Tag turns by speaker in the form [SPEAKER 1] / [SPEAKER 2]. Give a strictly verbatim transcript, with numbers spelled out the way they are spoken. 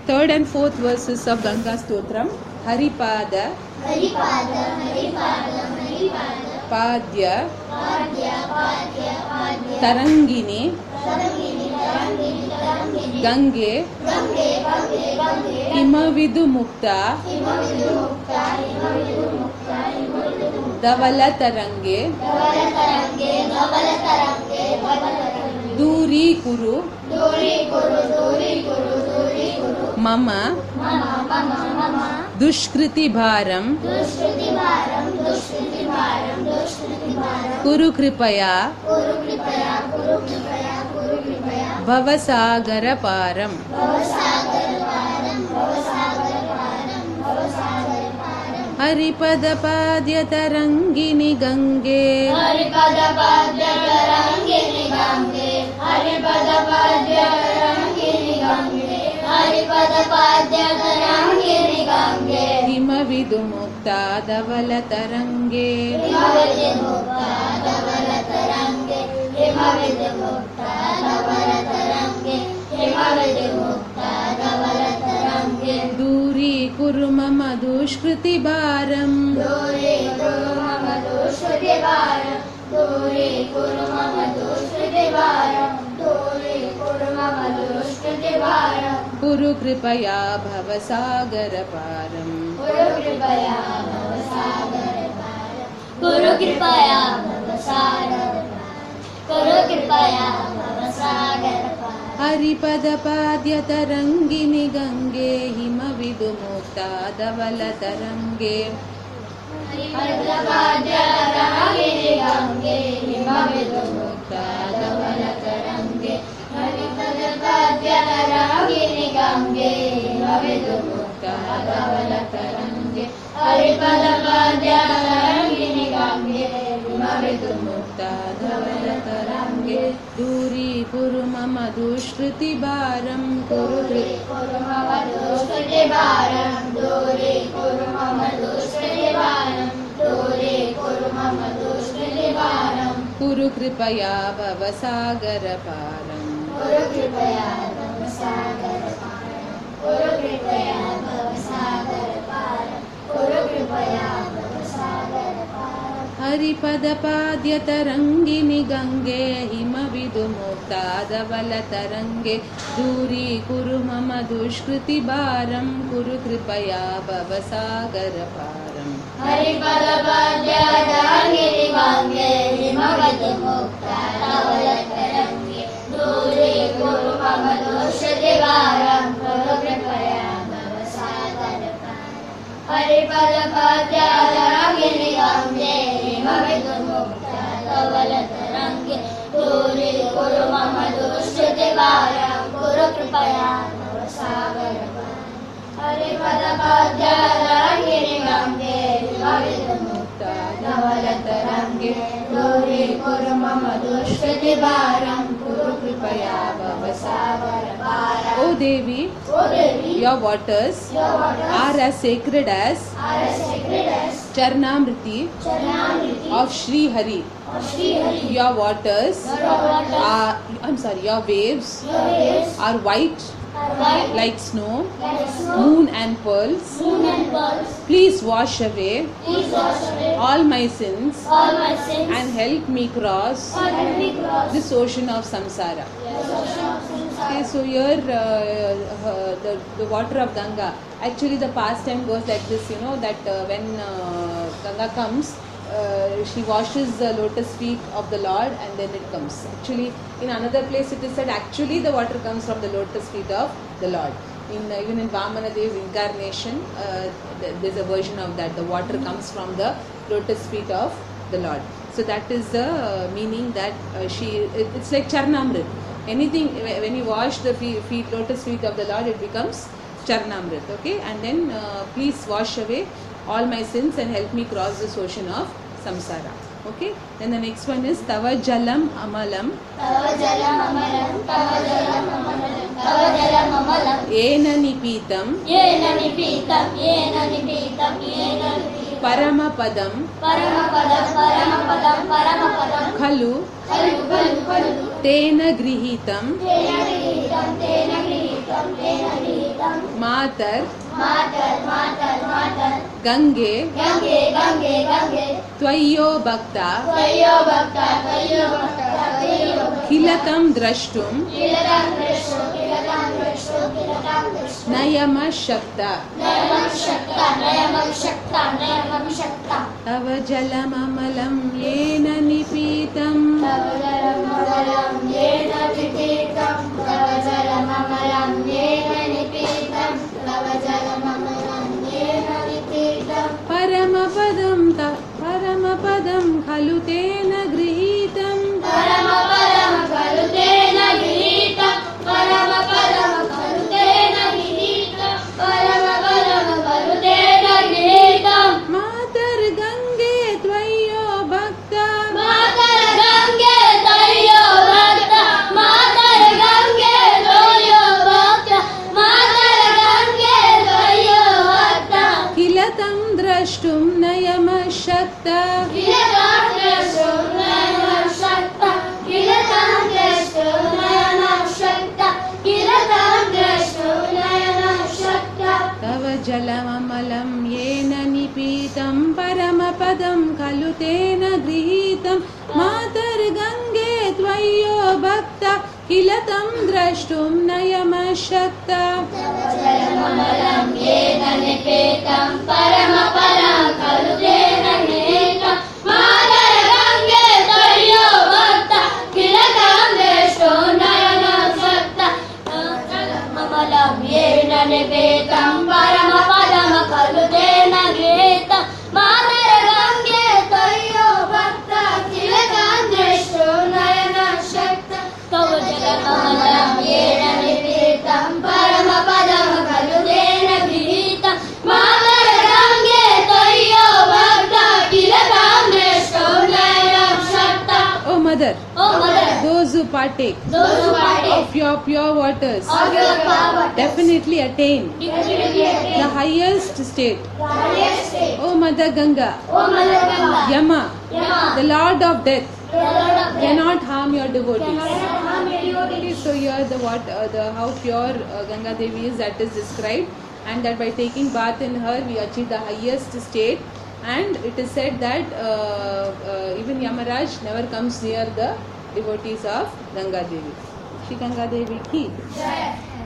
[SPEAKER 1] third and fourth verses of Ganga Stotram. Haripada,
[SPEAKER 2] Haripada, Haripada, Haripada,
[SPEAKER 1] Padya,
[SPEAKER 2] Padya, Padya, Padya,
[SPEAKER 1] Tarangini,
[SPEAKER 2] Tarangini, Tarangini, Tarangini,
[SPEAKER 1] Gange,
[SPEAKER 2] Gange, Gange, Gange,
[SPEAKER 1] Himavidu Mukta,
[SPEAKER 2] Himavidu Mukta, Himavidu Mukta, Himavidu Mukta,
[SPEAKER 1] Davala Tarange,
[SPEAKER 2] Davala Tarange, Davala Tarange, Davala Tarange,
[SPEAKER 1] Duri Kuru,
[SPEAKER 2] Duri Kuru, Duri Kuru, Duri Kuru,
[SPEAKER 1] Mama,
[SPEAKER 2] Mama, Mama, Mama,
[SPEAKER 1] Dushkriti Bharam,
[SPEAKER 2] Dushkriti Bharam, Dushkriti Bharam, Dushkriti Bharam,
[SPEAKER 1] Kuru Kripaya,
[SPEAKER 2] Kuru Kripaya, Kuru Kripaya, Kuru Kripaya,
[SPEAKER 1] Bhavasagara Param.
[SPEAKER 2] Bhavasagara Param, Bhavasagara Param, Bhavasagara Param,
[SPEAKER 1] Haripada Padya Tarangini Gange,
[SPEAKER 2] Haripada Padya Tarangini Gange, Haripada Padya Tarangini Gange, Haripada Padya Tarangini Gange,
[SPEAKER 1] Himavidu Mukta Davala Tarange,
[SPEAKER 2] Himavidu Mukta Davala Tarange, Himavidu Mukta Davala Tarange, Himavidu Mukta Davala Tarange,
[SPEAKER 1] Duri Kuru Mama Dushkriti Bharam,
[SPEAKER 2] Duri Kuru Mama Dushkriti Bharam, Duri Kuru Mama Dushkriti Bharam, Duri Kuru Mama Dushkriti Bharam,
[SPEAKER 1] Kuru Kripaya Bhavasagara Param.
[SPEAKER 2] Kuru Kripaya Bhavasagara Param, Kuru Kripaya Bhavasagara Param, Kuru Kripaya Bhavasagara Param,
[SPEAKER 1] Haripada Padya Tarangini Gange, Himavidu Mukta Davala Tarange,
[SPEAKER 2] Haripada Padya Tarangini Gange, Himavidu Mukta Davala Tarange, Haripada Padya Tarangini Gange, Himavidu Mukta Davala Tarange, Haripada Padya Tarangini Gange, Himavidu
[SPEAKER 1] Mukta Davala Tarange, Duri Kuru Mama Dushkriti Bharam, Kuru
[SPEAKER 2] Duri Kuru Mama Dushkriti Bharam, Duri Kuru Mama Dushkriti Bharam, Duri Kuru Mama Dushkriti Bharam,
[SPEAKER 1] Kuru Kripaya Bhavasagara Param.
[SPEAKER 2] Kuru Kripaya Bhavasagara Param, Kuru Kripaya Bhavasagara Param, Kuru Kripaya Bhavasagara Param,
[SPEAKER 1] Haripada Padya Tarangini Gange, Himavidu Mukta Davala Tarange, Duri Kuru Mama Dushkriti Bharam, Kuru Kripaya Bhavasagara Param.
[SPEAKER 2] Haripada Padya Tarangini Gange, Himavidu Mukta Davala Tarange, Duri Kuru Mama Dushkriti Bharam, Kuru Kripaya Bhavasagara Param. Haripada Padya Tarangini Gange, Himavidu Mukta Davala Tarange, Duri Kuru Mama Dushkriti Bharam, Kuru Kripaya Bhavasagara Param. Haripada Padya Tarangini Gange, Himavidu Mukta Davala Tarange, Duri Kuru Mama Dushkriti Bharam, Kuru Kripaya Bhavasagara Param.
[SPEAKER 1] O Devi,
[SPEAKER 2] O Devi,
[SPEAKER 1] your waters
[SPEAKER 2] your waters
[SPEAKER 1] are as sacred as
[SPEAKER 2] are as sacred as
[SPEAKER 1] Charnamriti
[SPEAKER 2] Charnamriti
[SPEAKER 1] of Sri Hari.
[SPEAKER 2] of Sri Hari.
[SPEAKER 1] Your waters
[SPEAKER 2] Your waters
[SPEAKER 1] are, I'm sorry, your waves
[SPEAKER 2] your waves
[SPEAKER 1] are white
[SPEAKER 2] are white
[SPEAKER 1] like snow,
[SPEAKER 2] like snow,
[SPEAKER 1] moon and pearls.
[SPEAKER 2] moon and pearls.
[SPEAKER 1] Please wash away
[SPEAKER 2] Please wash away
[SPEAKER 1] all my sins
[SPEAKER 2] all my sins
[SPEAKER 1] and help me cross
[SPEAKER 2] and help me cross
[SPEAKER 1] this ocean of samsara.
[SPEAKER 2] the ocean of
[SPEAKER 1] Okay,
[SPEAKER 2] samsara.
[SPEAKER 1] so here uh, uh, the, the water of Ganga, actually the pastime goes like this, you know, that uh, when uh, Ganga comes, uh, she washes the lotus feet of the Lord and then it comes. Actually, in another place it is said actually the water comes from the lotus feet of the Lord. In, uh, even in Vamana Dev's incarnation, uh, th- there's a version of that. The water comes from the lotus feet of the Lord. So that is the uh, meaning that uh, she, it, it's like Charnamrit. Anything, when you wash the feet, feet, lotus feet of the Lord, it becomes Charnamrit. Okay, and then uh, please wash away all my sins and help me cross this ocean of samsara. Okay, then the next one is Tava Jalam Amalam
[SPEAKER 2] Tava Jalam Amalam, Tava Jalam Amalam, Tava Jalam Amalam,
[SPEAKER 1] Ena Nipitam
[SPEAKER 2] Yena Nipitam, Yena Nipitam, Yena Nipitam,
[SPEAKER 1] Paramapadam
[SPEAKER 2] Paramapadam, Paramapadam, Paramapadam,
[SPEAKER 1] Khalu
[SPEAKER 2] Kalu, Kalu, Kalu,
[SPEAKER 1] Tena Grihitam
[SPEAKER 2] Tena Grihitam, Tena Grihitam, Tena Grihitam,
[SPEAKER 1] Matar,
[SPEAKER 2] Matar, Matar, Matar,
[SPEAKER 1] Gange,
[SPEAKER 2] Gange, Gange, Gange,
[SPEAKER 1] Tvayo Bhakta,
[SPEAKER 2] Tvayo Bhakta, Tvayo Bhakta, Tvayo Bhakta,
[SPEAKER 1] Kilatam Drashtum,
[SPEAKER 2] Kilatam Drashtum, Kilatam Drashtum, Kilatam Drashtum,
[SPEAKER 1] Nayama Shakta,
[SPEAKER 2] Nayamam Shakta, Nayamam Shakta, Nayamam Shakta,
[SPEAKER 1] Tava Jalamamalam Yena Nipitam,
[SPEAKER 2] Tavajalamamalam Yena Nipitam, Tavajalamamalam Yena Nipitam, Tavajalamamalam Yena Nipitam,
[SPEAKER 1] Paramapadam ta Paramapadam Khalutena Grihitam,
[SPEAKER 2] Paramapadam Kalutena Giritam, Paramapadam Kalutena Giritam, Paramapadam Kalutena Giritam,
[SPEAKER 1] Matar Gange Tvayo Bhakta,
[SPEAKER 2] Matar Gange Tvayo Bhakta, Matar Gange Tvayo Bhakta, Matar Gange Tvayo Bhakta,
[SPEAKER 1] Kilatam Drashtum Nayama Shakta,
[SPEAKER 2] Kilatam Drashtum Nayamam Shakta, Kilatam Drashtum Nayamam Shakta, Kilatam Drashtum Nayamam Shakta,
[SPEAKER 1] Tava Jalamamalam Yena Nipitam, Paramapadam Khalutena Grihitam, Matar Gange Tvayo Bhakta, Kilatam Drashtum Nayama Shakta.
[SPEAKER 2] Jalamamalam Yena Nipitam, Paramapadam Kalutena Giritam, Matar Gange Tvayo Bhakta, Kilatam Drashtum Nayamam Shakta, Jalamamalam Yena Nipitam, Paramapadam Kalutena Giritam, Matar Gange Tvayo Bhakta, Kilatam Drashtum Nayamam Shakta, Jalamamalam Yena Nipitam, Paramapadam Kalutena Giritam, Matar Gange Tvayo Bhakta, Kilatam Drashtum Nayamam Shakta.
[SPEAKER 1] O Mother,
[SPEAKER 2] Oh Mother,
[SPEAKER 1] those who partake
[SPEAKER 2] those who partake
[SPEAKER 1] of your pure waters
[SPEAKER 2] of your power
[SPEAKER 1] definitely attain
[SPEAKER 2] definitely
[SPEAKER 1] the highest state.
[SPEAKER 2] the highest state.
[SPEAKER 1] O Mother Ganga,
[SPEAKER 2] Oh Mother Ganga,
[SPEAKER 1] Yama,
[SPEAKER 2] Yama,
[SPEAKER 1] the Lord of Death,
[SPEAKER 2] the Lord of Death,
[SPEAKER 1] cannot harm your devotees.
[SPEAKER 2] cannot harm your
[SPEAKER 1] Okay,
[SPEAKER 2] devotees.
[SPEAKER 1] so here the what uh, the how pure uh, Ganga Devi is, that is described, and that by taking bath in her we achieve the highest state. And it is said that uh, uh, even Yamaraj never comes near the devotees of Ganga Devi. Shri Ganga Devi ki.
[SPEAKER 2] Jai.